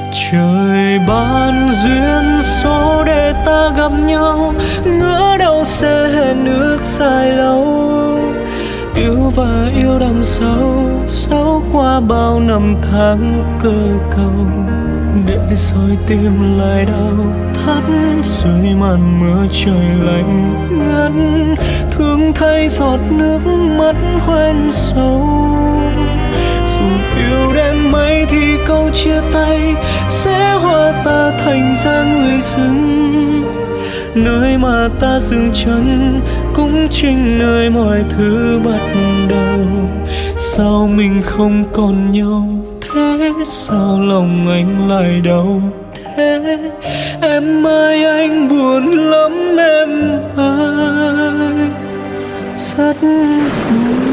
Trời ban duyên số để ta gặp nhau, ngỡ đâu sẽ hẹn ước dài lâu. Yêu và yêu đằng sau, sau qua bao năm tháng cơ cầu. Để rồi tim lại đau thắt dưới màn mưa trời lạnh ngắt. Thương thay giọt nước mắt hoen sâu. Dù yêu đến mấy thì câu chia tay sẽ hóa ta thành ra người dưng. Nơi mà ta dừng chân cũng chính nơi mọi thứ bắt đầu. Sao mình không còn nhau thế, sao lòng anh lại đau thế. Em ơi anh buồn lắm, em ơi rất buồn.